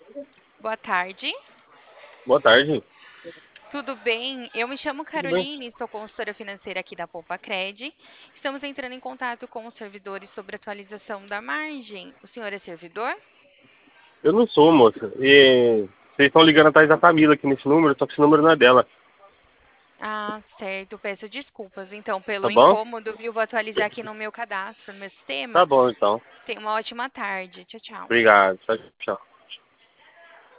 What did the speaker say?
Boa tarde. Boa tarde. Tudo bem? Eu me chamo Tudo bem? Caroline, sou consultora financeira aqui da Poupa Cred. Estamos entrando em contato com os servidores sobre atualização da margem. O senhor é servidor? Eu não sou, moça. E vocês estão ligando atrás da Camila aqui nesse número, só que esse número não é dela. Ah, certo. Peço desculpas, então, pelo Tá bom? incômodo, viu? Vou atualizar aqui no meu cadastro, no meu Tá sistema. bom, então. Tenha uma ótima tarde. Tchau, tchau. Obrigado. Tchau, tchau.